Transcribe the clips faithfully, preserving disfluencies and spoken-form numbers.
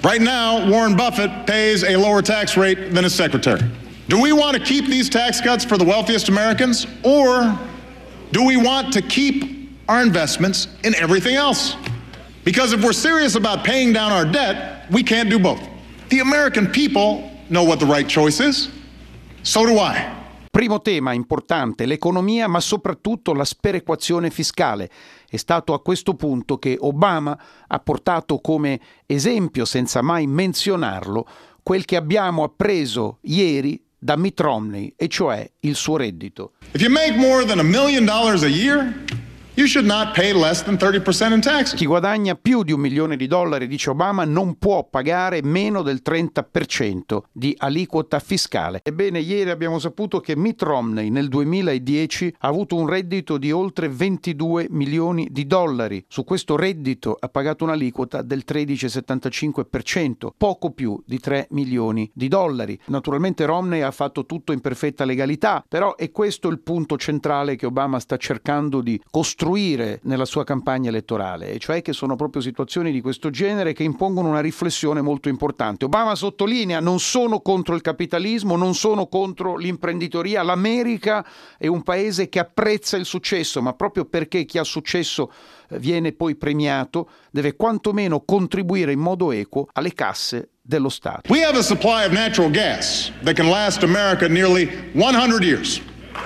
Right now, Warren Buffett pays a lower tax rate than his secretary. Do we want to keep these tax cuts for the wealthiest Americans, or do we want to keep our investments in everything else? Because if we're serious about paying down our debt, we can't do both. The American people know what the right choice is. So do I. Primo tema importante, l'economia, ma soprattutto la sperequazione fiscale. È stato a questo punto che Obama ha portato come esempio, senza mai menzionarlo, quel che abbiamo appreso ieri da Mitt Romney, e cioè il suo reddito. If you make more than a million dollars a year, you should not pay less than thirty percent in taxes. Chi guadagna più di un milione di dollari, dice Obama, non può pagare meno del trenta per cento di aliquota fiscale. Ebbene, ieri abbiamo saputo che Mitt Romney nel duemiladieci ha avuto un reddito di oltre ventidue milioni di dollari. Su questo reddito ha pagato un'aliquota del tredici virgola settantacinque per cento, poco più di tre milioni di dollari. Naturalmente Romney ha fatto tutto in perfetta legalità, però è questo il punto centrale che Obama sta cercando di costruire nella sua campagna elettorale, e cioè che sono proprio situazioni di questo genere che impongono una riflessione molto importante. Obama sottolinea: non sono contro il capitalismo, non sono contro l'imprenditoria, l'America è un paese che apprezza il successo, ma proprio perché chi ha successo viene poi premiato, deve quantomeno contribuire in modo equo alle casse dello Stato. We have a supply of natural gas that can last America nearly one hundred years.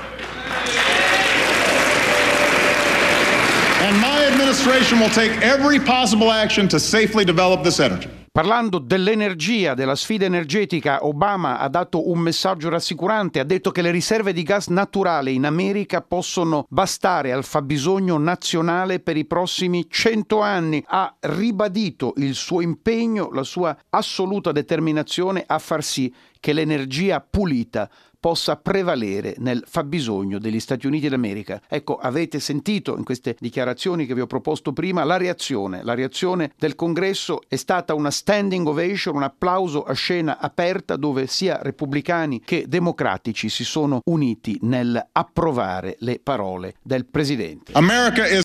And my administration will take every possible action to safely develop this energy. Parlando dell'energia, della sfida energetica, Obama ha dato un messaggio rassicurante. Ha detto che le riserve di gas naturale in America possono bastare al fabbisogno nazionale per i prossimi cento anni. Ha ribadito il suo impegno, la sua assoluta determinazione a far sì che l'energia pulita possa prevalere nel fabbisogno degli Stati Uniti d'America. Ecco, avete sentito in queste dichiarazioni che vi ho proposto prima la reazione. La reazione del Congresso è stata una standing ovation, un applauso a scena aperta, dove sia repubblicani che democratici si sono uniti nel approvare le parole del Presidente. America is